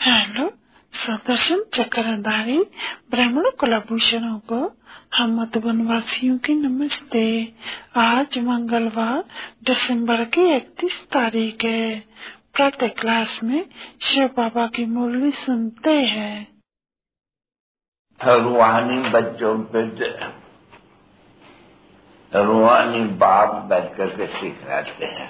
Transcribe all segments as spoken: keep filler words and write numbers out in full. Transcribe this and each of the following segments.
Hello Sudarshan चक्रधारी ब्राह्मण कुलभूषणों को हम मधुबनवासियों की नमस्ते। आज मंगलवार दिसंबर की इकतीस तारीख है। प्रातः क्लास में शिव बाबा की मुरली सुनते हैं। रूहानी बच्चों पे रूहानी बाप बैठ करके सिखाते हैं।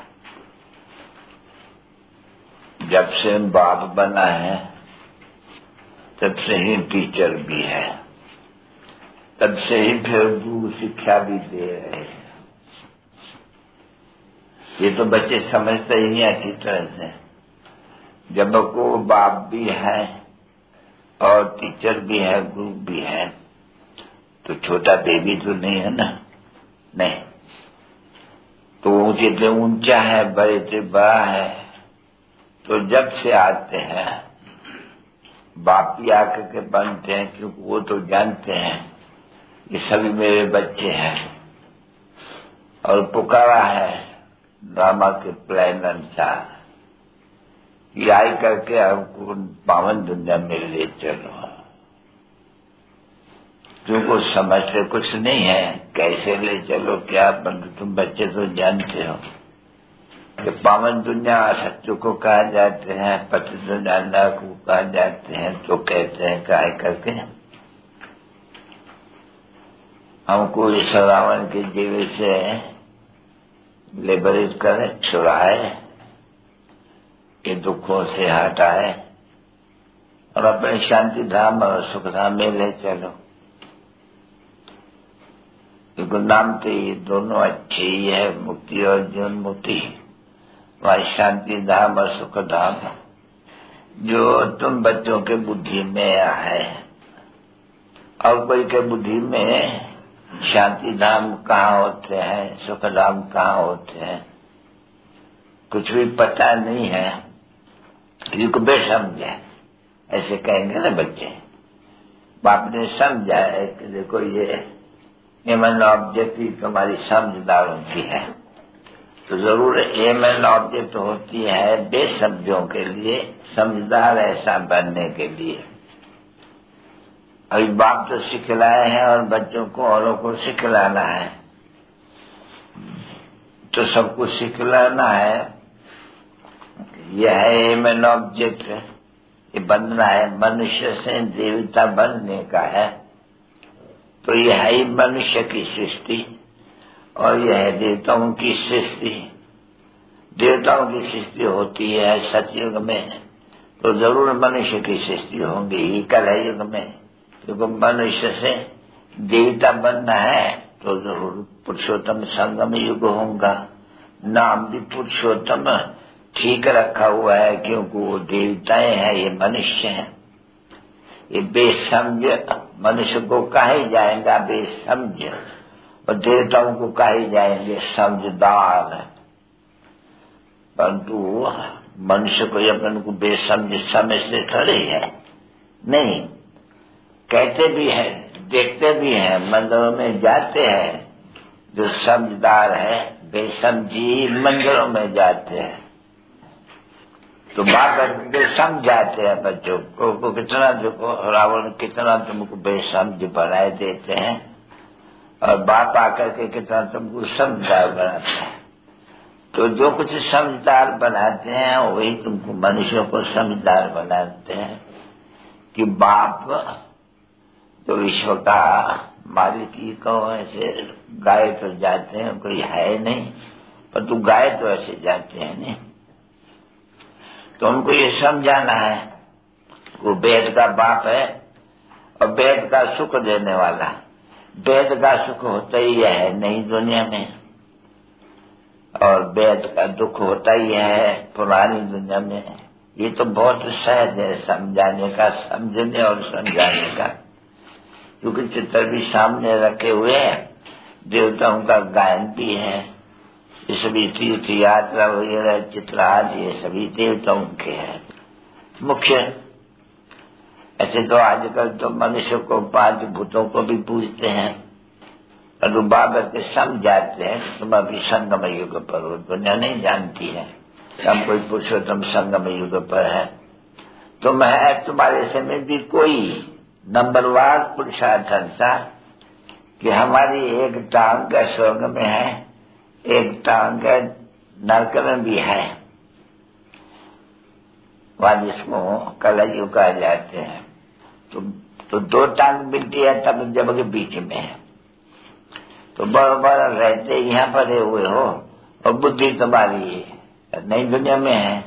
जब से बाप बना है तब से ही टीचर भी है, तब से ही फिर गुरु शिक्षा भी दे रहे हैं। ये तो बच्चे समझते ही हैं अच्छी तरह से। जब को बाप भी है और टीचर भी है, गुरु भी है, तो छोटा बेबी तो नहीं है ना। नहीं तो ऊंचे से ऊंचा है, बड़े से बड़ा है। तो जब से आते हैं बाप ही आकर के बनते हैं, क्योंकि वो तो जानते हैं ये सभी मेरे बच्चे हैं और पुकारा है ड्रामा के प्लान अनुसार कि आई करके हमको पावन दुनिया में ले चलो। क्योंकि समझते कुछ नहीं है, कैसे ले चलो क्या, परंतु तुम बच्चे तो जानते हो कि पावन दुनिया सत्य को कहा जाते हैं, पति दुनिया को कहा जाते हैं। तो कहते हैं काय करके हमको इस रावण के जीवन से लिबरेट करे, छुड़ाए, ये दुखों से हटाए और अपने शांति धाम और सुख धाम में ले चलो। क्योंकि नाम तो ये दोनों अच्छे ही है, मुक्ति और जीवन मुक्ति, वह शांति धाम और सुख धाम जो तुम बच्चों के बुद्धि में है। और कोई के बुद्धि में शांति धाम कहाँ होते हैं, सुख धाम कहाँ होते हैं, कुछ भी पता नहीं है। क्योंकि बेसमझे ऐसे कहेंगे ना बच्चे। बाप ने समझा है कि देखो ये एमन ऑब्जेक्ट ही तुम्हारी समझदारों की है, तो जरूर एम एन ऑब्जेक्ट होती है बेसमझों के लिए, समझदार ऐसा बनने के लिए। अभी बाप तो सिखलाए हैं और बच्चों को औरों को सिखलाना है, तो सबको सिखलाना है। यह है एम एन ऑब्जेक्ट, ये बनना है, मनुष्य से देवता बनने का है। तो यह है मनुष्य की सृष्टि और यह है देवताओं की सृष्टि। देवताओं की सृष्टि होती है सतयुग में, तो जरूर मनुष्य की सृष्टि होंगी ही कलयुग में। क्योंकि मनुष्य से देवता बनना है तो जरूर पुरुषोत्तम संगम युग होगा। नाम भी पुरुषोत्तम ठीक रखा हुआ है, क्योंकि वो देवताएं हैं, ये मनुष्य हैं। ये बेसमझ मनुष्य को कहे जाएगा बेसमझ, और देवताओं को कहे जाएंगे समझदार। परंतु मनुष्य को अपन को बेसमझ समझते थोड़े है, नहीं। कहते भी हैं, देखते भी हैं, मंदिरों में जाते हैं, जो समझदार है बेसमझी मंदिरों में जाते हैं। तो बात करके समझाते हैं बच्चों को, को कितना देखो रावण कितना तुमको बेसमझ बनाए देते हैं, और बाप आकर के कितना तुमको समझदार बनाते हैं। तो जो कुछ समझदार बनाते हैं वही तुमको मनुष्यों को समझदार बनाते हैं। कि बाप तो विश्व का मालिक ही कहो, ऐसे गाय तो जाते हैं, कोई है नहीं, पर तू गाय तो ऐसे जाते हैं नहीं। तो उनको ये समझाना है वो वेद का बाप है और वेद का सुख देने वाला। वेद का सुख होता ही है नहीं दुनिया में, और वेद का दुख होता ही है पुरानी दुनिया में। ये तो बहुत सहज है समझाने का, समझने और समझाने का। क्योंकि चित्र भी सामने रखे हुए हैं, देवताओं का गायन भी है, ये सभी तीर्थ यात्रा वगैरह चित्र आदि ये सभी देवताओं के हैं मुख्य। ऐसे तो आजकल तो मनुष्य को पांच भूतों को भी पूजते हैं, और बाबा के समझाते हैं कि तुम अभी संगम युग पर हो। दुनिया नहीं जानती है हम कोई पुरुषोत्तम संगम युग पर है, तुम है तुम्हारे से में भी कोई नंबरवार पुरुषार्थ ऐसा कि हमारी एक टांग का स्वर्ग में है, एक टांग का नरक में भी है, वहां जिसको कलयुग कहा जाते हैं। तो, तो दो टांग मिलती है तब जब के बीच में है। तो बराबर रहते यहाँ पर हुए हो और बुद्धि तुम्हारी नई दुनिया में है,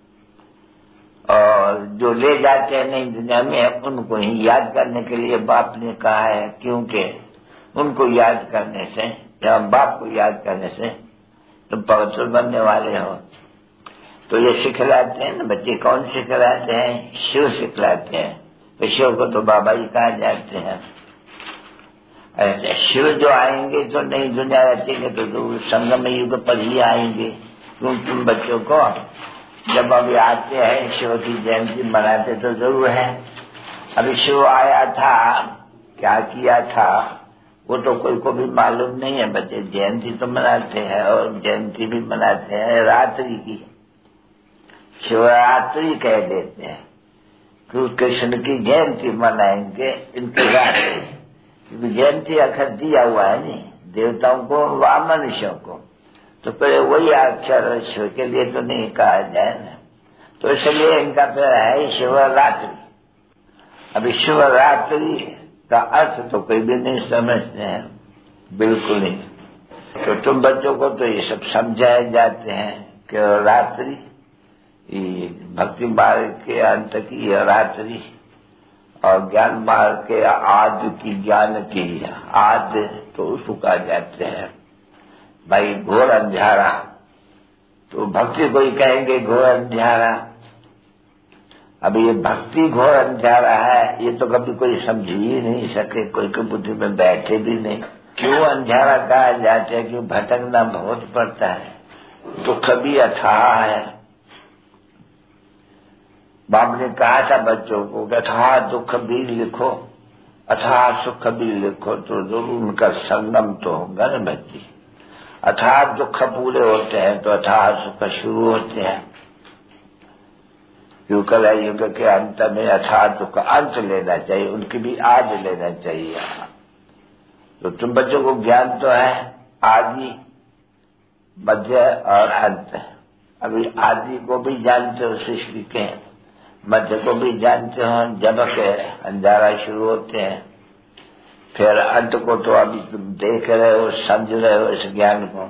और जो ले जाते हैं नई दुनिया में उनको ही याद करने के लिए बाप ने कहा है, क्योंकि उनको याद करने से या बाप को याद करने से तुम पवित्र बनने वाले हो। तो ये सिखलाते हैं ना बच्चे, कौन सिखलाते हैं? शिव सिखलाते हैं। तो शिव को तो बाबा जी कहा जाते हैं। अच्छा, शिव जो आएंगे तो नई दुनिया रचेंगे तो जो संगम युग पर ही आएंगे। क्योंकि तुम बच्चों को जब अभी आते हैं शिव की जयंती मनाते तो जरूर है। अभी शिव आया था, क्या किया था वो तो कोई को भी मालूम नहीं है। बच्चे जयंती तो मनाते हैं और जयंती भी मनाते हैं रात्रि की, शिवरात्रि कह देते हैं। क्योंकि कृष्ण की जयंती मनाएंगे इनकी रात्रि, क्योंकि जयंती अक्षर दिया हुआ है नहीं देवताओं को व मनुष्यों को, तो पहले वही अक्षर शिव के लिए तो नहीं कहा जाए ना। तो इसलिए इनका फिर है शिवरात्रि। अभी शिवरात्रि का अर्थ तो कोई भी नहीं समझते हैं, बिल्कुल नहीं। तो तुम बच्चों को तो ये सब समझाए जाते हैं कि रात्रि भक्ति मार्ग के अंत की रात्रि और ज्ञान मार्ग के आदि की, ज्ञान की आदि तो उसको कहा जाते हैं भाई घोर अंधारा। तो भक्ति को ही कहेंगे घोर अंधारा। अब ये भक्ति घोर अंधारा है ये तो कभी कोई समझ ही नहीं सके, कोई की बुद्धि में बैठे भी नहीं। क्यों अंधारा कहा जाता है? क्यों भटकना बहुत पड़ता है, दुख भी अथाह है। बाप ने कहा था बच्चों को कि अथाह दुख भी लिखो, अथाह सुख भी लिखो, तो जरूर उनका संगम तो होगा ना बच्ची। अथाह दुख पूरे होते हैं तो अथाह सुख शुरू होते हैं। क्यों कलयुग के अंत में अथाह दुख अंत लेना चाहिए, उनकी भी आदि लेना चाहिए। तो तुम बच्चों को ज्ञान तो है आदि, मध्य और अंत। अभी आदि को भी जानते हो सृष्टि के, मध्य को भी जानते हो जब के अंधारा शुरू होते हैं, फिर अंत को तो अभी तुम देख रहे हो, समझ रहे हो इस ज्ञान को।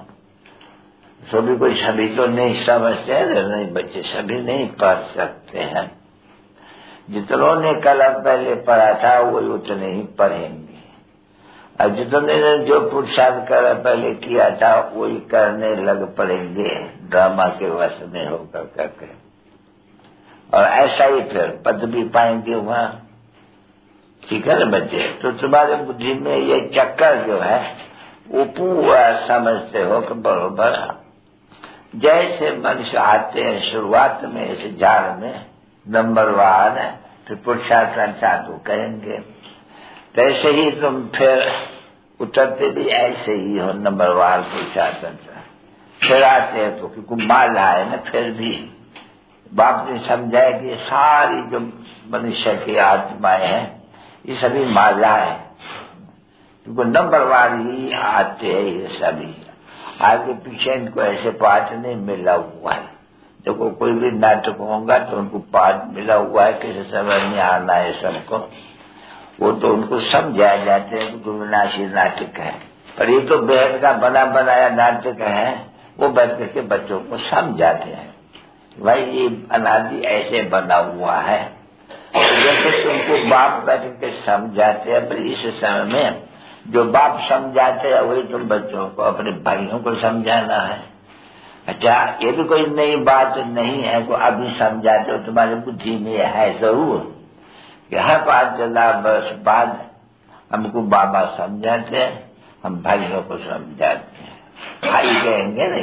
तो भी कोई सभी तो नहीं समझते हैं, नहीं बच्चे सभी नहीं पढ़ सकते हैं। जितनों ने कल पहले पढ़ा था वही उतने ही पढ़ेंगे, और जितने ने जो पुरुषार्थ कर पहले किया था वही करने लग पड़ेंगे ड्रामा के वश में होकर करके। और ऐसा ही फिर पद भी पाएंगे वहां। ठीक है ना बच्चे? तो तुम्हारे बुद्धि में ये चक्कर जो है वो पूरा समझते हो कि बरोबर जैसे मनुष्य आते हैं शुरुआत में इस झाड़ में नंबरवार है, फिर पुरुषार्थ साधु कहेंगे, तैसे ही तुम फिर उतरते भी ऐसे ही हो नंबरवार पुरुषार्थ। फिर आते हैं तो क्योंकि माला है ना, फिर भी बाप ने समझाया कि सारी जो मनुष्य की आत्माएं हैं ये सभी माला है, क्योंकि नंबरवार ही आते हैं ये सभी। आगे पीछे इनको ऐसे पाठ नहीं मिला हुआ है। देखो कोई भी नाटक होगा तो उनको पाठ मिला हुआ है, किसी समय में आना है सबको, वो तो उनको समझाया जाते हैं कि विनाशी नाटक है। पर ये तो बेहद का बना बनाया नाटक है, वो बैठ करके बच्चों को समझाते हैं भाई ये अनादि ऐसे बना हुआ है। तो जैसे तुमको बाप बैठ के समझाते हैं, पर इस समय में जो बाप समझाते हैं वही तुम बच्चों को, अपने भाइयों को समझाना है। अच्छा, ये भी कोई नई बात नहीं है को अभी समझाते हो, तुम्हारी बुद्धि में है जरूर कि हर पाँच हजार वर्ष बाद हमको बाबा समझाते हैं, हम भाइयों को समझाते हैं। भाई कहेंगे नहीं,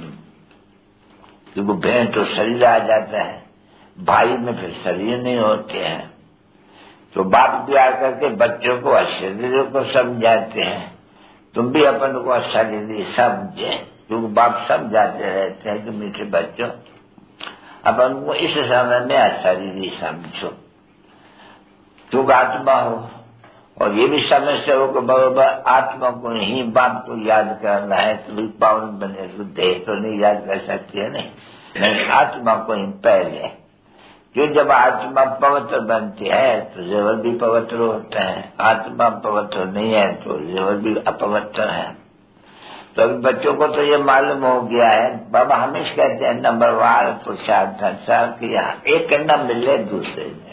क्योंकि बहन तो शरीर आ जाता है, भाई में फिर शरीर नहीं होते हैं। तो बाप भी आकर के बच्चों को अशरीर को समझाते हैं, तुम भी अपन को अशरीर समझे, क्योंकि बाप समझाते रहते हैं कि मीठे बच्चों अपन को इस समय में शरीर ही समझो, तुम आत्मा हो। और ये भी समझते हो कि बराबर आत्मा को ही बाप को याद करना है तो भी पावन बने, तो देह तो नहीं याद कर सकती है नहीं, नहीं आत्मा को ही पहले। क्यों? जब आत्मा पवित्र बनती है तो जीवन भी पवित्र होता है, आत्मा पवित्र नहीं है तो जीवन भी अपवित्र है। तो अभी बच्चों को तो ये मालूम हो गया है। बाबा हमेशा कहते हैं नंबर वार पुरुषार्थ संसार किया, एक न मिले दूसरे में,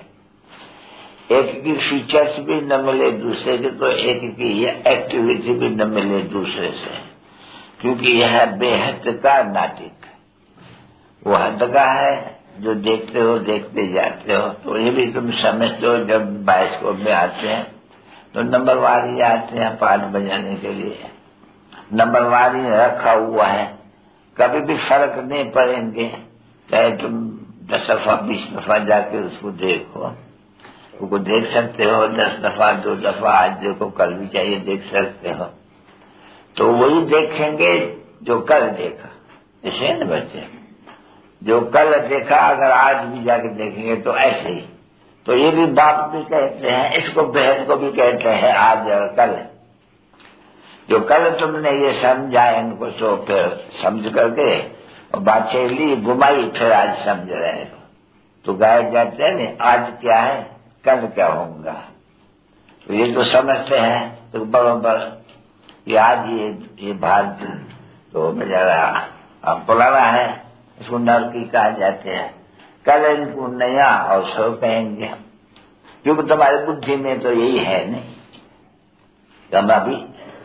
एक की फीचर्स भी न मिले दूसरे के, तो एक की एक्टिविटी भी न मिले दूसरे से, क्योंकि यह बेहद का नाटक, वो हद का है जो देखते हो देखते जाते हो। तो ये भी तुम समझते हो, जब बाइस्कोप में आते हैं तो नंबर वार ही आते हैं पाठ बजाने के लिए, नंबर वार ही रखा हुआ है, कभी भी फर्क नहीं पड़ेंगे। चाहे तुम दस दफा बीस दफा जाके उसको देखो, उसको देख सकते हो, दस दफा दो दफा आज देखो, कल भी चाहिए देख सकते हो। तो वही देखेंगे जो कल देखा, ऐसे न बच्चे, जो कल देखा अगर आज भी जाके देखेंगे तो ऐसे ही। तो ये भी बाप भी कहते हैं, इसको बहन को भी कहते हैं आज और कल। जो कल तुमने ये समझा इनको, तो फिर समझ करके और बातें ली घुमाई, फिर आज समझ रहे हो। तो गाय जाते हैं न, आज क्या है कल क्या होगा, तो ये तो समझते हैं। तो बराबर ये आज ये ये भारत तो बेचारा पुराना है, इसको नरकी कहा जाते हैं। कल इनको नया अवसर कहेंगे, क्योंकि तुम्हारी बुद्धि में तो यही है नहीं, हम अभी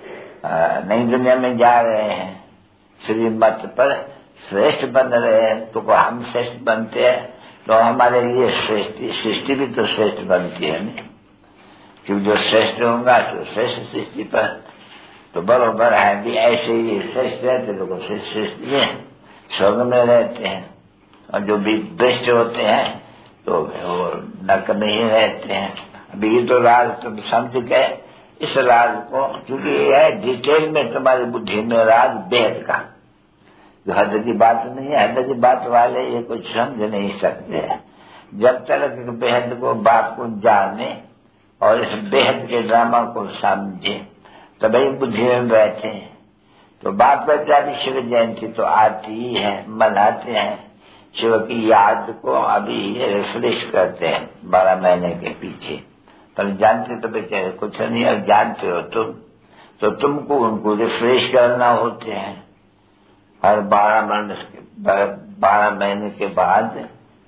नई दुनिया में जा रहे हैं, श्रीमत पर श्रेष्ठ बन रहे हैं। तो हम श्रेष्ठ बनते हैं तो हमारे लिए श्रेष्ठ सृष्टि भी तो श्रेष्ठ बनती है नहीं, क्योंकि जो श्रेष्ठ होगा तो श्रेष्ठ सृष्टि पर तो बरोबर है भी। ऐसे ही श्रेष्ठ रहते लोग श्रेष्ठ सृष्टि में स्वर्ग में रहते हैं, और जो भी दुष्ट होते हैं तो वो नरक में ही रहते हैं। अभी ये तो राज तुम समझ गए, इस राज को, क्योंकि ये है डिटेल में तुम्हारी बुद्धि में राज बेहद का, जो हद की बात नहीं है। हद की बात वाले ये कुछ समझ नहीं सकते हैं। जब तक बेहद को बाप को जाने और इस बेहद के ड्रामा को समझे तभी बुद्धि में बैठे। तो बाप कहता है शिव जयंती तो आती ही है, मनाते हैं, शिव की याद को अभी रिफ्रेश करते हैं बारह महीने के पीछे। पर जानते तो बेचारे कुछ नहीं, और जानते हो तुम तो तुमको उनको रिफ्रेश करना होते हैं हर बारह महीने के बारह महीने के बाद।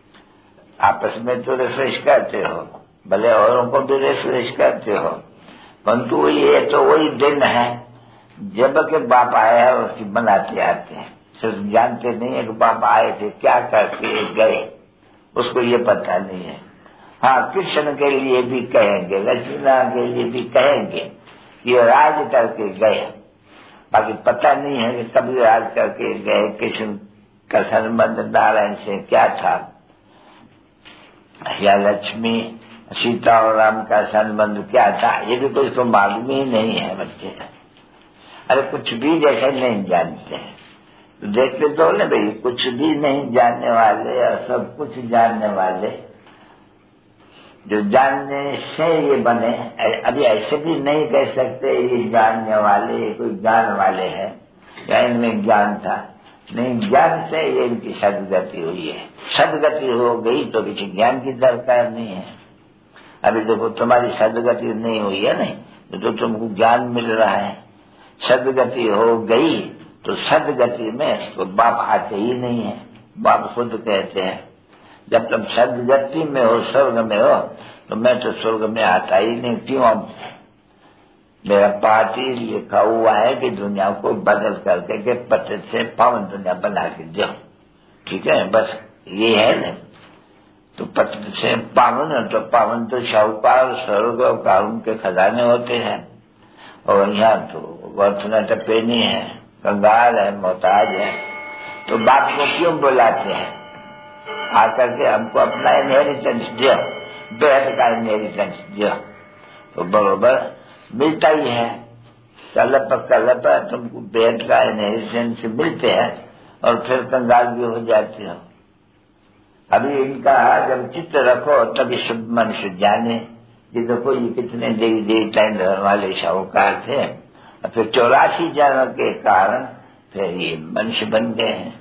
आपस में तो रिफ्रेश करते हो, भले औरों को भी रिफ्रेश करते हो, परंतु ये तो वही दिन है जब के बाप आया उसकी बनाते आते हैं। सिर्फ जानते नहीं है कि बाप आए थे, क्या करके गए, उसको ये पता नहीं है। हाँ, कृष्ण के लिए भी कहेंगे, लक्ष्मण के लिए भी कहेंगे कि राज करके गए, बाकी पता नहीं है कि कभी राज करके गए, कृष्ण का संबंध नारायण से क्या था, या लक्ष्मी सीता और राम का संबंध क्या था, ये भी कुछ तो मालूम ही नहीं है बच्चे। अरे कुछ भी जैसे नहीं जानते हैं, तो देखते तो ना भाई, कुछ भी नहीं जानने वाले और सब कुछ जानने वाले, जो जानने से ये बने। अभी ऐसे भी नहीं कह सकते ये जानने वाले, ये कोई ज्ञान वाले हैं या इनमें ज्ञान था, नहीं, ज्ञान से ये इनकी सदगति हुई है। सदगति हो गई तो किसी ज्ञान की दरकार नहीं है। अभी देखो तुम्हारी सदगति नहीं हुई है नहीं, तो तुमको ज्ञान मिल रहा है। सदगति हो गई तो सदगति में तो बाप आते ही नहीं है। बाप खुद कहते हैं जब तुम सदगति में हो, स्वर्ग में हो, तो मैं तो स्वर्ग में आता ही नहीं। क्यों? मेरा पार्टी लिखा हुआ है कि दुनिया को बदल करके के पत्र से पावन दुनिया बना के दो, ठीक है, बस ये है न। तो पत्र से पावन है तो पावन तो शाहूकार स्वर्ग और कारून के खजाने होते हैं, और यहाँ तो वर्तना टपे नहीं है, कंगाल है, मोहताज है। तो बाप को क्यों बुलाते हैं? आकर के हमको अपना इनहेरिटेंस दियो, बेहद का इनहेरिटेंस दियो, तो बरोबर मिलता ही है। कलप कलप तुमको बेहद का इनहेरिटेंस मिलते हैं और फिर कंगाल भी हो जाते हो। अभी इनका जब चित्त रखो तभी शुद्ध मन से जाने। ये देखो ये कितने देवी देवता धर्म वाले शाहूकार थे, और फिर चौरासी जन्म के कारण फिर ये मनुष्य बन गए हैं।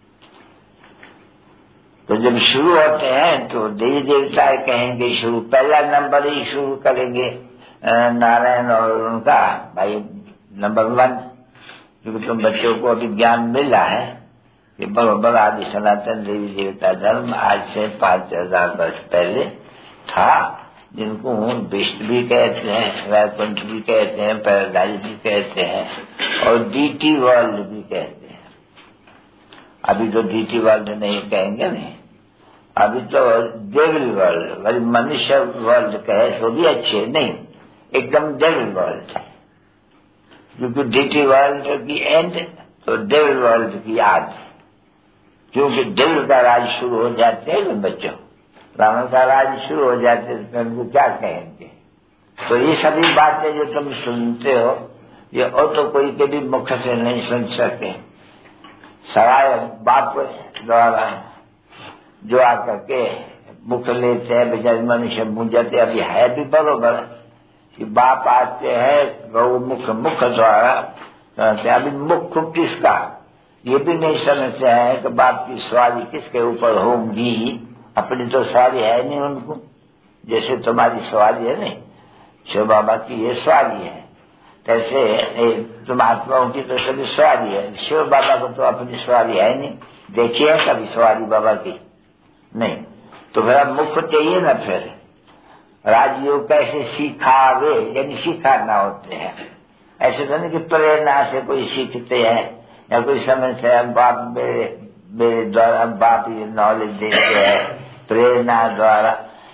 तो जब शुरू होते हैं तो देवी देवता कहेंगे शुरू, पहला नंबर ही शुरू करेंगे नारायण और उनका भाई नंबर वन, क्योंकि तुम बच्चों को अभी ज्ञान मिला है कि बरोबर आदि सनातन देवी देवता धर्म आज से पांच हजार वर्ष पहले था, जिनको विष्णु भी कहते हैं, वैकुंठ भी कहते हैं, पैराडाइज भी कहते हैं और डीटी वर्ल्ड भी कहते हैं। अभी तो डीटी वर्ल्ड नहीं कहेंगे, नहीं, अभी तो डेविल वर्ल्ड, मनुष्य वर्ल्ड कहे तो भी अच्छे नहीं, एकदम डेविल वर्ल्ड, क्योंकि डीटी वर्ल्ड की एंड तो डेविल वर्ल्ड की आद, क्योंकि डेविल का राज शुरू हो जाते हैं बच्चों, रावण का राज शुरू हो जाते हैं तो उनको क्या कहेंगे। तो ये सभी बातें जो तुम सुनते हो ये और तो कोई के भी मुख से नहीं सुन सकते, सवाय बाप द्वारा जो आकर के मुख लेते हैं, बेचारे मनुष्य मुझते। अभी है भी बरोबर कि बाप आते हैं गौ मुख मुख द्वारा, अभी मुख किसका ये भी नहीं समझते हैं कि बाप की सवारी किसके ऊपर होंगी, अपनी तो सवारी है नहीं उनको, जैसे तुम्हारी सवारी है नहीं, शिव बाबा की ये सवारी है, कैसे तुम आत्माओं की तो सभी सवारी है, शिव बाबा को तो अपनी सवारी है नहीं, देखिए कभी सवारी बाबा की नहीं। तो फिर मुख चाहिए ना, फिर राजयोग कैसे सीखावे, यानी सिखाना होते हैं, ऐसे तो नहीं कि प्रेरणा से कोई सीखते हैं या कोई समय से बाप मेरे मेरे द्वारा बाप ये नॉलेज देते हैं प्रेरणा द्वारा।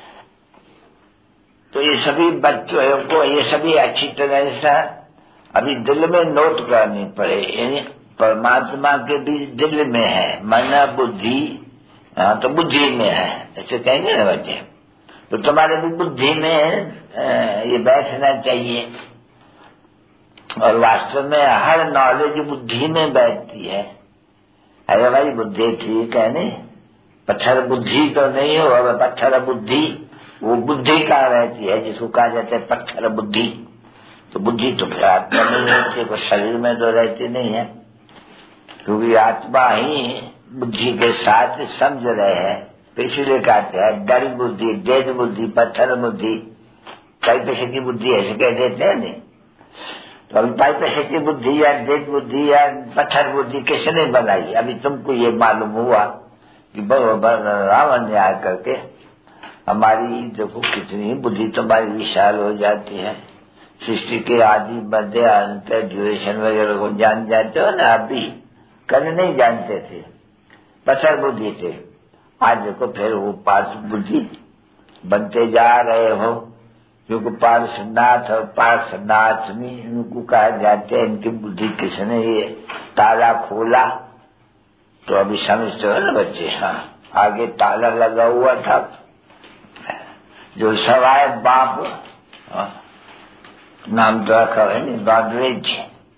तो ये सभी बच्चों को ये सभी अच्छी तरह से अभी दिल में नोट करनी पड़े, यानी परमात्मा के भी दिल में है, मन बुद्धि, हाँ तो बुद्धि में है, ऐसे कहेंगे ना बच्चे। तो तुम्हारे भी बुद्धि में ये बैठना चाहिए, और वास्तव में हर नॉलेज बुद्धि में बैठती है। अरे भाई बुद्धि ठीक है नहीं, पत्थर बुद्धि तो नहीं हो, अब पत्थर बुद्धि, वो बुद्धि कहाँ रहती है जिसको कहा जाता है पत्थर बुद्धि। तो बुद्धि तो फिर आत्मा में रहती है, शरीर में तो रहती नहीं है, क्योंकि आत्मा ही बुद्धि के साथ समझ रहे हैं। तो इसलिए कहते हैं डल बुद्धि, डेड बुद्धि, पत्थर बुद्धि, कई पैसे की बुद्धि ऐसे कह देते हैं नहीं। तो अभी पाई पैसे की बुद्धि या डेड बुद्धि या पत्थर बुद्धि किसने बनाई? अभी तुमको ये मालूम हुआ कि बराबर रावण ने आकर के हमारी देखो कितनी बुद्धि तुम्हारी विशाल हो जाती है, सृष्टि के आदि मध्य अंत ड्यूरेशन वगैरह को जान जाते हो ना, अभी कल नहीं जानते थे, पत्थर बुद्धि थे, आज देखो फिर वो पार्श बुद्धि बनते जा रहे हो, क्योंकि पार्श्वनाथ और पार्श्वनाथनी इनको कहा जाते हैं। इनकी बुद्धि किसने ये ताला खोला? तो अभी समझते हो ना बच्चे, हाँ आगे ताला लगा हुआ था, जो सवाए बाप हाँ, नाम तो रखा है नहीं, गॉडरेज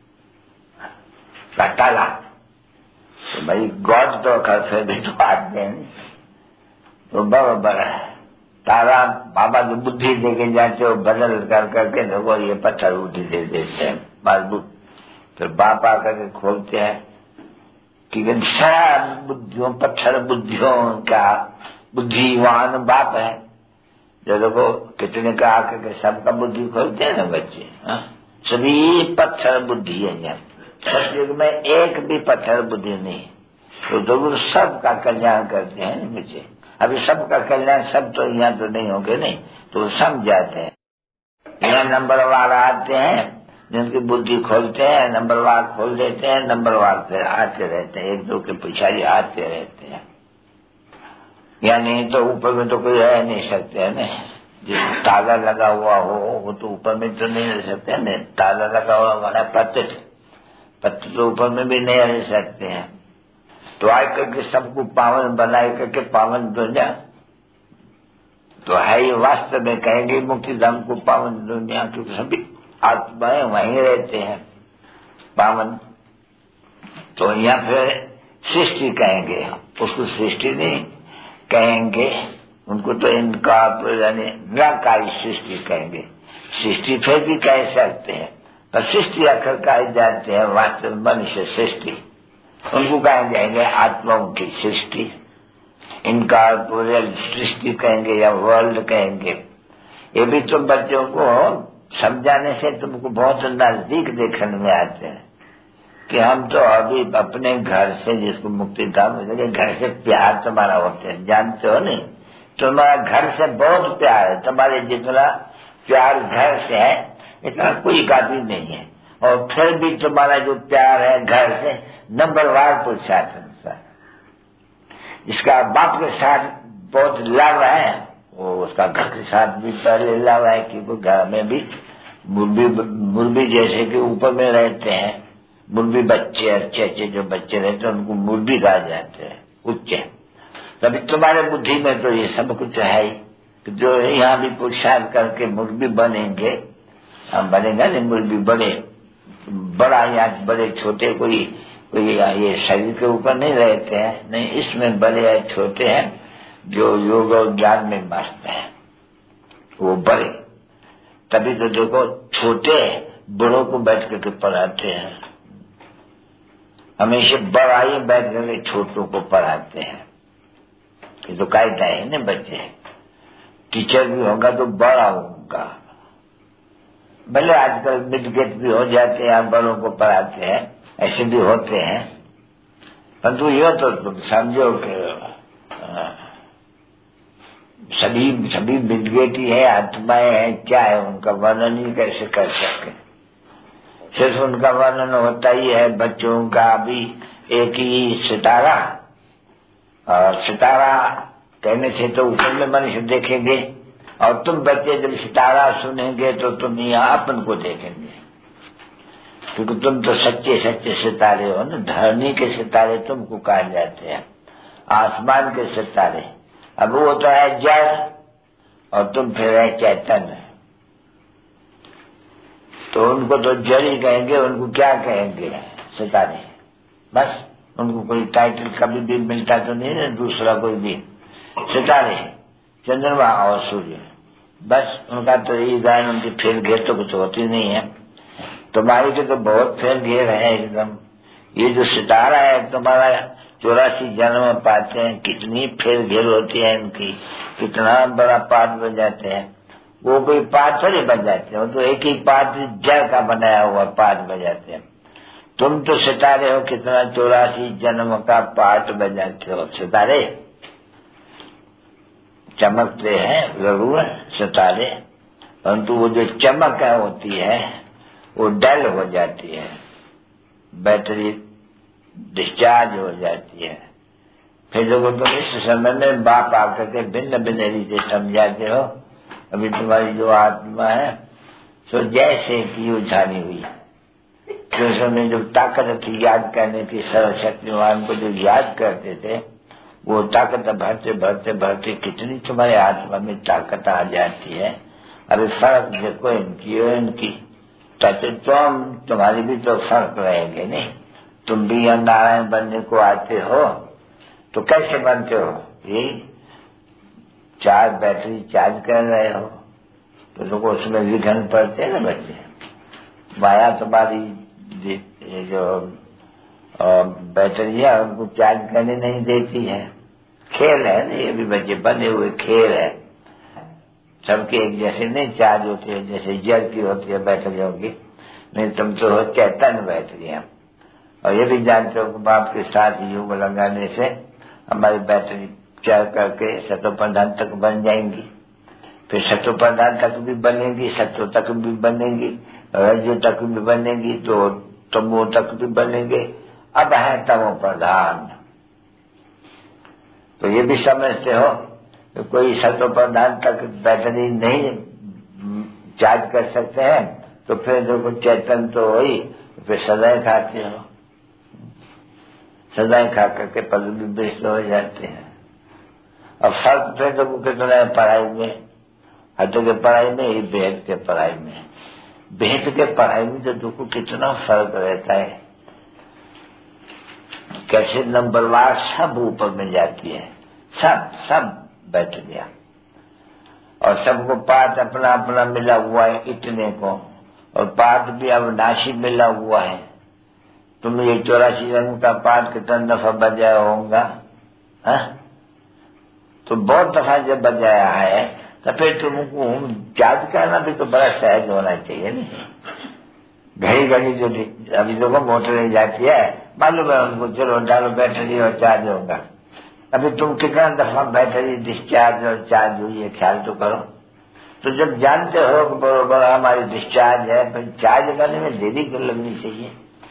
का ताला, तो भाई गॉड तो कर फिर भी तो आते हैं, तो बराबर है तारा बाबा की बुद्धि देके जाते हो, बदल कर करके देखो ये पत्थर बुद्धि दे देते हैं मजबूत। फिर बाप आकर के खोलते हैं कि सब बुद्धियों पत्थर बुद्धियों का बुद्धिवान बाप है, जो देखो कितने का आकर के सबका बुद्धि खोलते हैं ना बच्चे, हाँ सभी पत्थर बुद्धि है यहाँ, सतयुग में एक भी पत्थर बुद्धि नहीं, तो जरूर सबका कल्याण करते हैं ना बच्चे। अभी सबका कल्याण सब तो यहाँ तो नहीं होंगे नहीं, तो समझ जाते हैं। यहाँ नंबरवार आते हैं जिनकी बुद्धि खोलते हैं, नंबरवार खोल देते हैं, नंबरवार फिर आते रहते हैं, एक दो के पिछाड़ी आते रहते हैं। या नहीं तो ऊपर में तो कोई रह नहीं सकते है ना, जिस ताला लगा हुआ हो वो तो ऊपर में तो नहीं रह सकते है ना, ताला लगा हुआ हमारा पत्ते पत्ते तो ऊपर में भी नहीं रह सकते हैं। तो आय करके सबको पावन बनाए करके पावन दुनिया तो है ही, वास्तव में कहेंगे मुक्ति धाम को पावन दुनिया, क्योंकि सभी आत्माएं वहीं रहते हैं पावन। तो यहाँ फिर सृष्टि कहेंगे, उसको सृष्टि नहीं, कहेंगे, उनको तो इनका यानी निराकारी सृष्टि कहेंगे। सृष्टि फिर भी कह सकते हैं, पर सृष्टि आखिरकार जानते हैं वास्तव मनुष्य सृष्टि, उनको कह जाएंगे आत्माओं की सृष्टि, इनकॉर्पोरियल सृष्टि कहेंगे या वर्ल्ड कहेंगे। ये भी तुम बच्चों को समझाने से तुमको बहुत नजदीक देखने में आते हैं कि हम तो अभी अपने घर से, जिसको मुक्ति धाम मिलेगा, घर से प्यार तुम्हारा होते हैं, जानते हो नहीं? तुम्हारा घर से बहुत प्यार है, तुम्हारे जितना प्यार घर से है इतना कोई का भी नहीं है। और फिर भी तुम्हारा जो प्यार है घर से नंबर वार पुरुषार्थ अनुसार, जिसका बाप के साथ बहुत लव है वो उसका घर के साथ भी पहले लव है कि वो घर में भी मुर्गी मुर्गी जैसे कि ऊपर में रहते हैं, मुर्गी बच्चे अच्छे अच्छे जो बच्चे रहते हैं उनको मुर्गी कहा जाते हैं, उच्च। तभी तुम्हारे बुद्धि में तो ये सब कुछ है ही, जो यहाँ भी पुरुषार्थ करके मुर्गी बनेंगे, हम बनेगा नहीं मुर्गी बड़े बड़ा या बड़े छोटे कोई कोई ये शरीर के ऊपर नहीं रहते हैं, नहीं, इसमें बड़े या छोटे हैं जो योग और ज्ञान में मस्त है वो बड़े। तभी तो देखो छोटे बड़ों को बैठ करके पढ़ाते हैं, हमेशा बड़ा ही बैठ करके छोटों को पढ़ाते हैं। ये तो कायदा है ना, बच्चे टीचर भी होगा तो बड़ा होगा, भले आजकल मिडगेट भी हो जाते हैं, बड़ों को पढ़ाते हैं, ऐसे भी होते हैं, परंतु यह तो तुम समझो कि सभी सभी मिडगेट ही है, आत्माएं हैं, क्या है उनका वर्णन ही कैसे कर सके। सिर्फ उनका वर्णन होता ही है बच्चों का भी एक ही सितारा, और सितारा कहने से तो ऊपर में मनुष्य देखेंगे, और तुम बच्चे जब सितारा सुनेंगे तो तुम यहाँ अपन को देखेंगे, क्योंकि तुम तो सच्चे सच्चे सितारे हो ना। धरनी के सितारे तुमको कहा जाते हैं, आसमान के सितारे। अब वो तो है जड़ और तुम फिर है चैतन्य, तो उनको तो जड़ ही कहेंगे, उनको क्या कहेंगे? सितारे। बस उनको कोई टाइटल कभी भी मिलता तो नहीं है दूसरा कोई भी, सितारे, चंद्रमा और सूर्य, बस उनका तो यही गायन, उनकी फेर घेर तो कुछ होती नहीं है। तुम्हारी के तो बहुत फेर घेर है एकदम। ये जो सितारा है तुम्हारा चौरासी जन्म पाते हैं, कितनी फेर घेर होती है इनकी, कितना बड़ा पाठ बन जाते हैं। वो कोई पाठ थोड़ी बन जाते हैं, वो तो एक ही पाठ जड़ का बनाया हुआ पाठ बन जाते हैं। तुम तो सितारे हो, कितना चौरासी जन्म का पाठ बन जाते हो। सितारे चमकते हैं जरूर सितारे, परंतु वो जो चमक होती है वो डल हो जाती है, बैटरी डिस्चार्ज हो जाती है। फिर जब तुम इस समय में बाप आकर के भिन्न भिन्न रीति समझाते हो, अभी तुम्हारी जो आत्मा है सो जैसे कि उछानी हुई, जो समय जब ताकत थी याद करने की, सर्वशक्तिमान को जो याद करते थे, वो ताकत भरते भरते भरते कितनी तुम्हारे आत्मा में ताकत आ जाती है। अभी फर्क देखो इनकी और इनकी, तो तुम तुम्हारी भी तो फर्क रहेंगे नहीं। तुम भी यहाँ नारायण बनने को आते हो तो कैसे बनते हो? यही चार बैटरी चार्ज कर रहे हो तो लोग उसमें विघन पड़ते हैं ना बच्चे। माया तुम्हारी ये जो बैटरी है उनको चार्ज करने नहीं देती है। खेल है ना, ये भी बच्चे बने हुए खेल है, सबके एक जैसे नहीं चार्ज होती है, जैसे जड़ की होती है बैटरियों की। नहीं, तुम तो हो चैतन्य बैटरियां। और ये भी जानते हो कि बाप के साथ योग लगाने से हमारी बैटरी चार्ज करके सतोप्रधान तक बन जाएंगी, फिर सतोप्रधान तक भी बनेगी, सत्व तक भी बनेगी, रज्जु तक भी बनेगी, तो तमो तक भी बनेंगे। अब है तमो प्रधान। तो ये भी समझते हो कि कोई सतोप्रधान तक बैटरी नहीं चार्ज कर सकते हैं, तो फिर जो चेतन तो हो ही, फिर सदाएं खाते हो, सदाएं खा करके पल भी व्यस्त हो जाते हैं। और फर्क फिर तो कितना है पढ़ाई में, हट के पढ़ाई में ही भेद के पढ़ाई में। भेद के पढ़ाई में तो देखो कितना फर्क रहता है, कैसे नंबरवार सब ऊपर में जाती है, सब सब बैठ गया और सबको पाठ अपना अपना मिला हुआ है इतने को, और पाठ भी अब नाशी मिला हुआ है। तुम ये चौरासी रंग का पाठ कितना दफा बजाया होगा? हाँ, तो बहुत दफा जब बजाया है तो फिर तुमको याद करना भी तो बड़ा सहज होना चाहिए नहीं। घड़ी घड़ी जो अभी देखो मोटर जाती है, मालूम है उनको, चलो डालो बैटरी और चार्ज होगा। अभी तुम कितना दफा बैटरी डिस्चार्ज और चार्ज हुई है ख्याल तो करो। तो जब जानते हो कि बरोबर हमारी डिस्चार्ज है, फिर चार्ज करने में देरी क्यों लगनी चाहिए?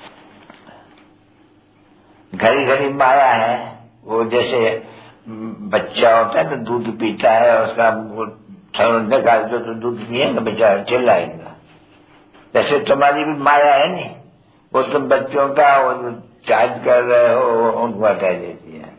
घड़ी घड़ी माया है, वो जैसे बच्चा होता है तो दूध पीता है और उसका निकाल दो तो दूध पिएगा बेचारा, चिल्लाएगा। जैसे तुम्हारी भी माया है नहीं, वो तुम बच्चों का वो जो चार्ज कर रहे हो उनको हटा देती है।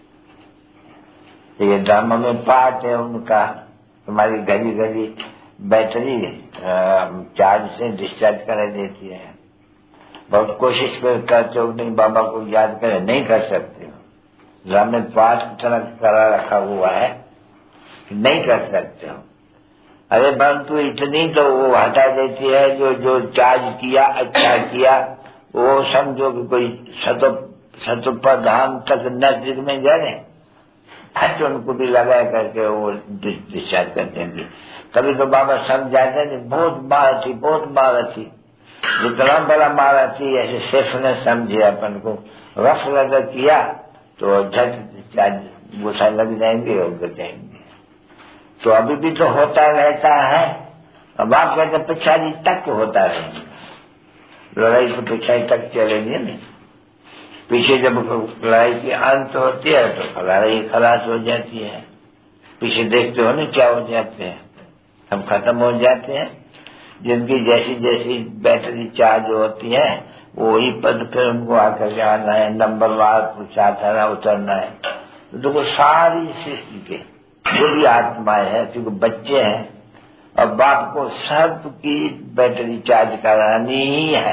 ये ड्रामा में पार्ट है उनका, तुम्हारी घड़ी घड़ी बैटरी चार्ज से डिस्चार्ज करा देती है। बहुत कोशिश करते हो नहीं बाबा को याद करे, नहीं कर सकते हो। ड्रामे पाठ की तरह करा रखा हुआ है, नहीं कर सकते हो। अरे परंतु इतनी तो वो हटा देती है, जो जो चार्ज किया अच्छा किया वो समझो कि कोई शतो शतोपधाम तक नजदीक में जाए तो उनको भी लगा करके वो डिस्चार्ज कर देंगे। कभी तो बाबा समझाते थे, बहुत मार थी बहुत मार थी, जितना बड़ा मारा थी ऐसे सेफ ने समझे अपन को, रफ लगा किया तो झट गुस्सा लग जाएंगे और गिर जाएंगे। तो अभी भी तो होता रहता है। अब आप कहते पिछाड़ी तक होता रहेगा, लड़ाई तो पिछाड़ी तक चलेगी नहीं। पीछे जब लड़ाई की अंत होती है तो लड़ाई खलास हो जाती है। पीछे देखते हो नहीं क्या हो जाते हैं, हम खत्म हो जाते हैं। जिनकी जैसी जैसी बैटरी चार्ज होती है वही पद फिर उनको आकर के आना है, नंबर वार पूछाना उतरना है। तो देखो सारी सृष्टि के जो भी आत्माएं हैं, क्योंकि बच्चे हैं और बाप को सबकी बैटरी चार्ज करानी ही है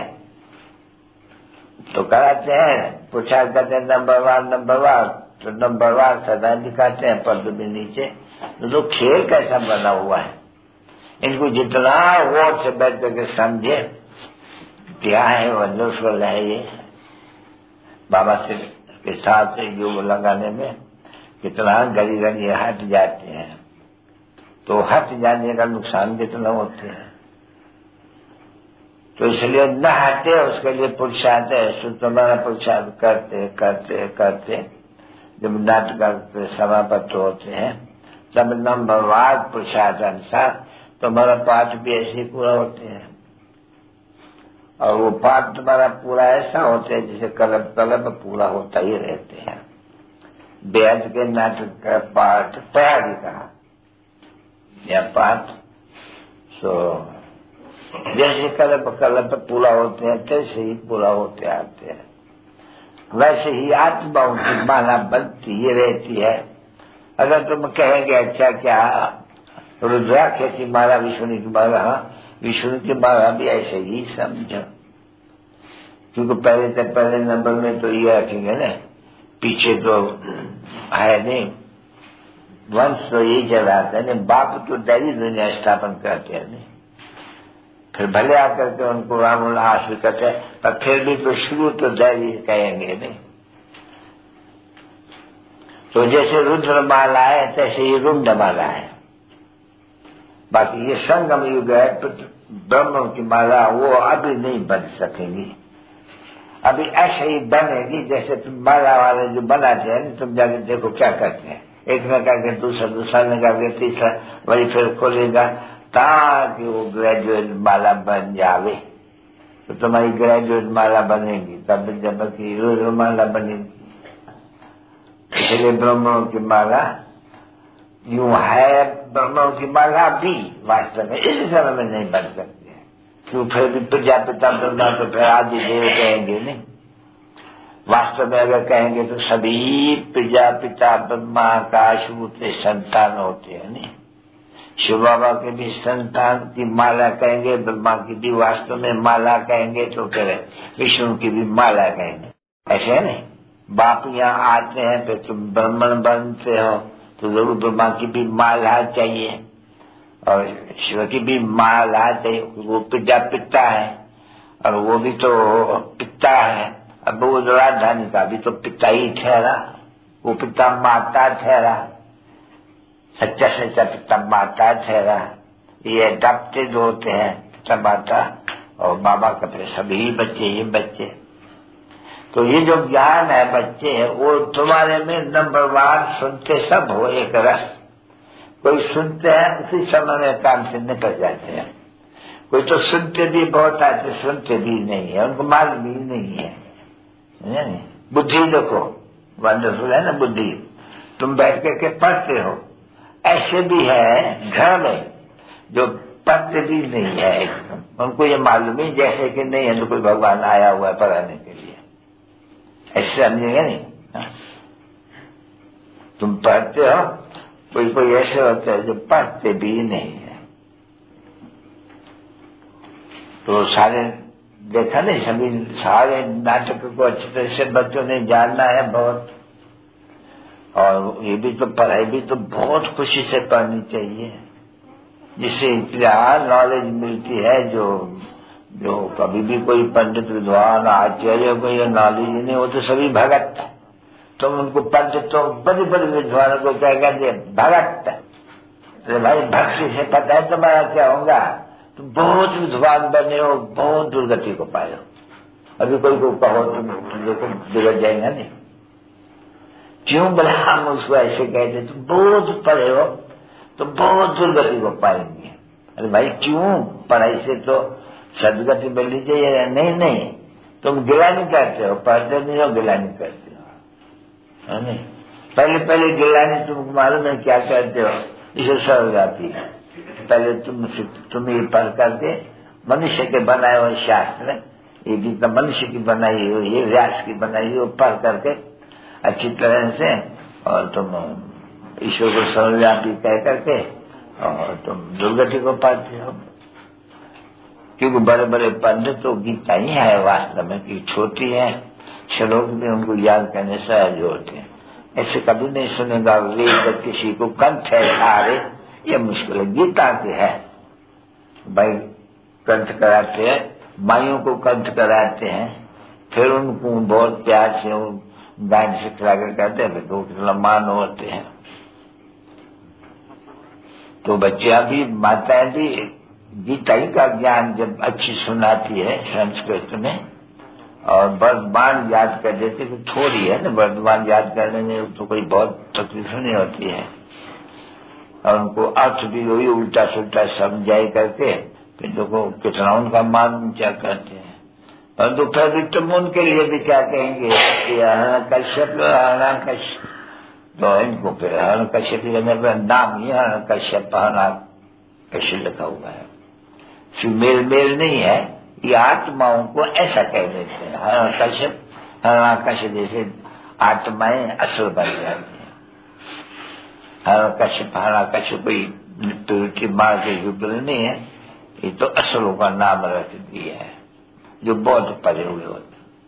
तो कराते हैं। पूछा करते हैं नंबर वार नंबर वार, तो नंबर वार सदा दिखाते हैं पद भी नीचे। तो, तो खेल कैसा बना हुआ है, इनको जितना गौर से बैठ करके समझे क्या है वंडरफुल है ये। बाबा से के साथ योग लगाने में कितना गली गली हट जाते हैं, तो हट जाने का नुकसान कितना होते हैं। तो इसलिए न हटे उसके लिए पुरुषार्थ है। तुम्हारा पुरुषार्थ करते करते करते जब नाटक के समापत होते हैं तब नंबरवार पुरुषार्थ अनुसार तुम्हारा पाठ भी ऐसे पूरा होते हैं। और वो पाठ तुम्हारा पूरा ऐसा होता है जैसे कलब कलब पूरा होता ही रहते हैं। बेहद के नाटक का पाठ तैयारी कहा या पाठ सो जैसे कलब कलब पूरा होते हैं तैसे ही पूरा होते आते हैं। वैसे ही आत्माओं की माला बनती ही रहती है। अगर तुम कहेंगे अच्छा क्या रुद्राक्ष की माला विष्णु की माला, हाँ विष्णु की माला भी ऐसे ही समझो, क्योंकि पहले से पहले नंबर में तो ये रखेंगे ना, पीछे तो है नहीं, वंश तो यही चलाते हैं। बाप तो दैवी दुनिया स्थापन करते हैं नहीं, फिर भले आकर के उनको राम उल्लास भी करते हैं, पर फिर भी तो शुरू तो दैवी कहेंगे नहीं। तो जैसे रुद्र माला है तैसे ही रुंड माला है। बाकी ये संगम युग है, तो ब्रह्म की माला वो अभी नहीं बन सकेंगी, अभी ऐसे ही बनेगी जैसे तुम माला वाले जो बनाते हैं, तुम जाके देखो क्या करते हैं, एक ने करके दूसरा, दूसरा ने करके तीसरा, वही फिर खोलेगा ताकि वो ग्रेजुएट माला बन जावे। तो तुम्हारी ग्रेजुएट माला बनेगी तब जब की रुद्र माला बनेगी। इसलिए ब्रह्मों की माला यूं है, ब्रह्मों की माला भी वास्तव में इस समय में नहीं बन सकती है, क्यों फिर भी प्रजापिता ब्रह्मा तो फिर आदि देव कहेंगे नहीं। वास्तव में अगर कहेंगे तो सभी प्रजापिता ब्रह्मा का शुरू संतान होते हैं नहीं। शिव बाबा के भी संतान की माला कहेंगे, ब्रह्मा की भी वास्तव में माला कहेंगे, तो फिर विष्णु की भी माला कहेंगे, ऐसे है नहीं। बाप यहाँ आते हैं फिर तुम ब्राह्मण बनते हो तो जरूर ब्रह्मा की भी माला चाहिए और शिव की भी माला चाहिए। वो पिता पिता है और वो भी तो पिता है। अब वो राजधानी का भी तो पिता ही ठहरा, वो पिता माता ठहरा, सच्चा सच्चा पिता माता ठहरा। ये अडॉप्टेड होते हैं पिता माता और बाबा का फिर सभी बच्चे ही बच्चे। तो ये जो ज्ञान है बच्चे है वो तुम्हारे में नंबर वन सुनते सब हो एक रस। कोई सुनते हैं उसी समय में काम से निकल जाते हैं, कोई तो सुनते भी बहुत आते सुनते भी नहीं है, उनको मालूम भी नहीं है। नहीं? बुद्धि देखो वंडरफुल है ना बुद्धि। तुम बैठ करके पढ़ते हो, ऐसे भी है घर में जो पढ़ते भी नहीं है एकदम, उनको ये मालूम ही जैसे कि नहीं है तो कोई भगवान आया हुआ है पढ़ाने के लिए, ऐसे समझेंगे नहीं। हा? तुम पढ़ते हो, कोई कोई ऐसे होते हैं जो पढ़ते भी नहीं है। तो सारे देखा नहीं, सभी सारे नाटक को अच्छी तरह से बच्चों ने जानना है बहुत। और ये भी तो पढ़ाई भी तो बहुत खुशी से पढ़नी चाहिए, जिससे इतना नॉलेज मिलती है जो जो कभी भी कोई पंडित विद्वान आचार्य को ये नॉलेज नहीं हो तो सभी भगत। तुम उनको पंडित तो बड़े बड़े विद्वानों को क्या कहते भगत। तो भाई भक्ति से पता है तुम्हारा क्या होगा, तुम बहुत विद्वान बने हो, बहुत दुर्गति को पाए हो। अभी कोई को कहो तुम देखो बिगड़ जाएगा नहीं, क्यों बोला हम उसको ऐसे कहते तुम बहुत पढ़े हो तो बहुत दुर्गति को पाएंगे। अरे भाई क्यों, पढ़ाई से तो सदगति मिलनी चाहिए। नहीं नहीं, तुम गिलानी करते हो, पढ़ते नहीं हो गिलानी करते हो, है नहीं। पहले पहले गिलानी तुमको मालूम है क्या करते हो, इसे सरल जाती है। पहले तुम तुम ये पढ़ करके मनुष्य के बनाए हुए शास्त्र, ये जितना मनुष्य की बनाई हुई ये व्यास की बनाई हुई पढ़ करके अच्छी तरह से, और तुम ईश्वर को सर्वव्यापी कह करके और तुम दुर्गति को पाते हो। क्योंकि बड़े बड़े पंडित तो गीता ही है वास्तव में कि छोटी है, श्लोक में उनको याद करने सहज होते हैं। ऐसे कभी नहीं सुनेगा वेद किसी को कंठ है सारे, ये मुश्किल है। गीता के है भाई कंठ कराते हैं, माइयों को कंठ कराते हैं, फिर उनको बहुत प्यार से गाय से खिलाकर करते हैं, तो कितना मान होते हैं। तो बच्चियां भी माताएं भी गीता ही का ज्ञान जब अच्छी सुनाती है संस्कृत में, और वर्तमान याद कर देते कि थोड़ी है ना, वर्तमान याद करने में तो कोई बहुत तकलीफ नहीं होती है। और उनको अर्थ भी वही उल्टा सुल्टा समझाई करके फिर देखो कितना उनका मान ऊंचा करते हैं। परंतु फिर भी तुम उनके लिए भी क्या कहेंगे कि कश्यप हरण कश्यप, तो इनको फिर हरण कश्यप का नाम ही हरण कश्यप हरण कश्यप लिखा हुआ है। मेल मेल नहीं है, ये आत्माओं को ऐसा कह देते हैं हरण कश्यप हरण कश्यप, जैसे आत्माएं असल बन जाती हैं। हरण कश्यप हरण कश्यप कोई मृत्यु मार के युद्ध नहीं है, ये तो असलों का नाम रख दिया है जो बहुत परे हुए होते।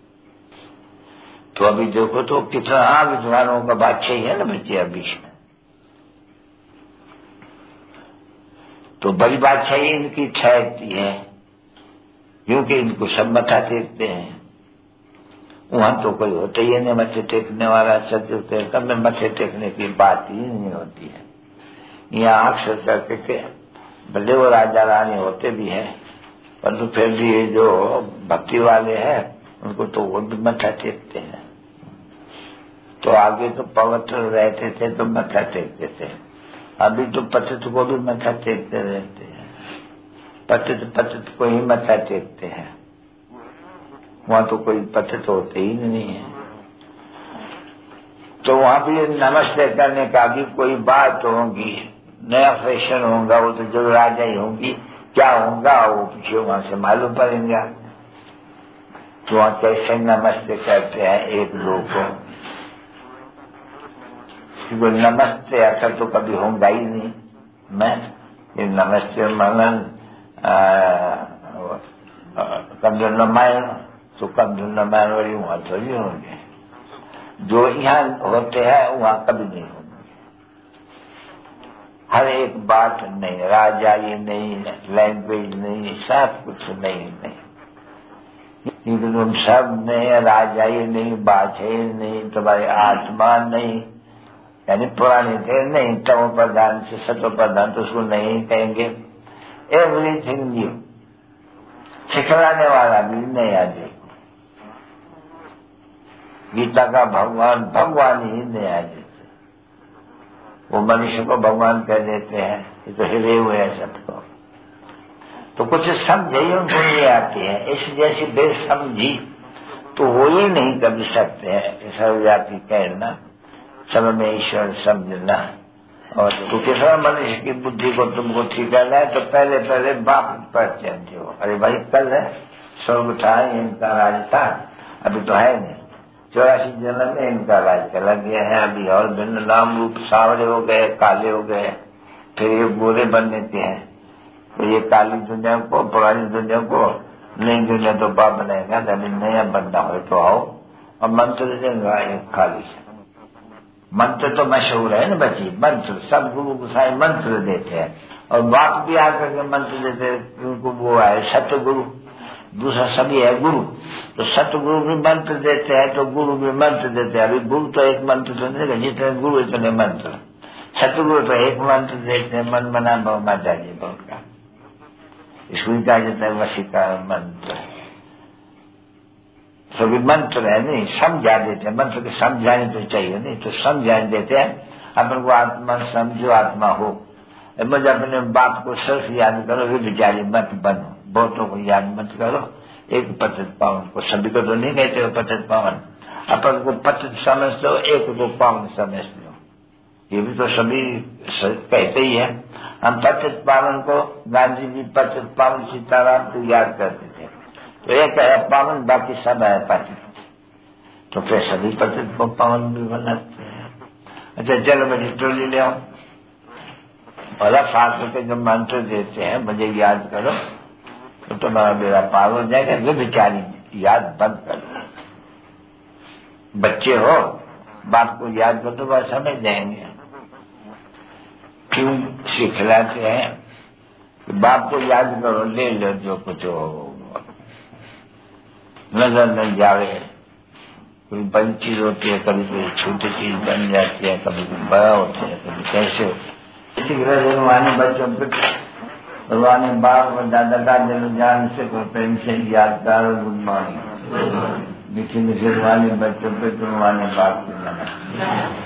तो अभी देखो तो कितना विद्वानों का बादशाही है ना बच्चे अभी में, तो बड़ी बादशाही इनकी ठहरती है क्योंकि इनको सब मथा टेकते हैं। वहां तो कोई होता ही नहीं मथे टेकने वाला, सत्य तब में मथे टेकने की बात ही नहीं होती है। यहाँ अक्सर करके के भले वो राजा रानी होते भी हैं, परंतु फिर भी ये जो भक्ति वाले हैं उनको तो वो भी मथा टेकते हैं। तो आगे तो पवित्र रहते थे तो मथा टेकते थे, अभी तो पतित को भी मथा टेकते रहते हैं। पतित पतित को ही मथा टेकते हैं, वहां तो कोई पतित होते ही नहीं है। तो वहां भी नमस्ते करने का भी कोई बात होगी, नया फैशन होगा, वो तो जो राजा ही होंगी, क्या होगा वो पीछे वहां से मालूम पड़ेगा। तो वहां कैसे नमस्ते करते हैं एक लोग को, क्योंकि नमस्ते ऐसा तो कभी होगा ही नहीं। मैं ये नमस्ते मनन कम जो नमायण तो कम जो नमायण वाली वहां थोड़ी होंगे। जो यहाँ होते हैं वहाँ कभी नहीं होंगे। हर एक बात नहीं, राजाई नहीं, लैंग्वेज नहीं, सब कुछ नहीं नहीं तुम सब नहीं, राजाई नहीं, बाछे नहीं, तुम्हारी आत्मा नहीं, यानी पुरानी थे नहीं, तमो प्रधान से सतो प्रधान तो उसको नहीं कहेंगे। एवरीथिंग न्यू, सिखलाने वाला भी नया देखो। गीता का भगवान भगवान ही नया देते, वो मनुष्य को भगवान कह देते हैं, ये तो हिले हुए हैं सबको। तो कुछ समझे ही उनको नहीं आती है, इस जैसी बेसमझी तो हो ही नहीं कभी सकते हैं। सर्वव्यापी कहना, सब में ईश्वर समझना, और तो किसी मनुष्य की बुद्धि को तुमको ठीक करना है तो पहले पहले बाप पर चलते हो। अरे भाई कल है स्वर्ग था, इनका राज था, अभी तो है नहीं। चौरासी जन्म में इनका राज चला गया है, अभी और भिन्न नाम रूप सांवरे हो गए, काले हो गए, फिर ये गोरे बन लेते हैं। तो ये काली दुनिया को, पुरानी दुनिया को, नई दुनिया तो बाप बनाएगा, अभी नया बनना हो तो आओ। और मंत्र देगा एक खाली से, मंत्र तो मशहूर है ना बच्ची, मंत्र सब गुरु गुसाई मंत्र देते हैं, और बाप भी आकर के मंत्र देते हैं, क्योंकि वो है सत्य गुरु, दूसरा सभी है गुरु। तो सत्य गुरु भी मंत्र देते हैं, तो गुरु भी मंत्र देते हैं। अभी गुरु तो एक मंत्र तो नहीं देगा, जितने गुरु इतने मंत्र। सत्य गुरु तो एक मंत्र देते हैं, मन मना बहु माता जी बहुत का, इसको कहा जाता है वशीकार मंत्र। सभी मंत्र है नहीं, समझा देते हैं, मंत्र के समझाने तो चाहिए नहीं, तो समझा देते हैं। अपन को आत्मा समझो, आत्मा हो। मुझे अपने बाप को सिर्फ याद करो, वे बेचारी मत बनो, बहुतों को याद मत करो। एक पतित पावन को, सभी को तो नहीं कहते हो पतित पावन, अपन को पतित समझ लो, एक को पावन समझ लो, ये भी तो सभी कहते ही है। हम पतित पावन को, गांधी जी पतित पावन सीताराम को याद करते थे, तो एक है पावन, बाकी सब है पतित, तो फिर सभी पतित को पावन भी बनाते हैं। अच्छा चलो मेरी टोली ले आओ, और शास्त्र के जो मंत्र देते हैं मुझे याद करो तो तुम्हारा बेड़ा पार हो जाएगा। वे बेचारी याद बंद कर दो, बच्चे हो, बाप को याद करो तो वह समझ जाएंगे। क्यों सिखलाते हैं कि बाप को याद करो, ले लो जो कुछ हो, नजर न जावे। कोई बड़ी चीज होती है, कभी कोई छोटी चीज बन जाती है, कभी कोई बड़ा होता है, कभी कैसे होता है। इसी तरह रुहानी बच्चों पे रुहानी बाप और दादा दादी जान से प्रेम से यादगार और गुड मॉर्निंग। मीठी मीठी रुहानी बच्चों पे रुहानी बाप को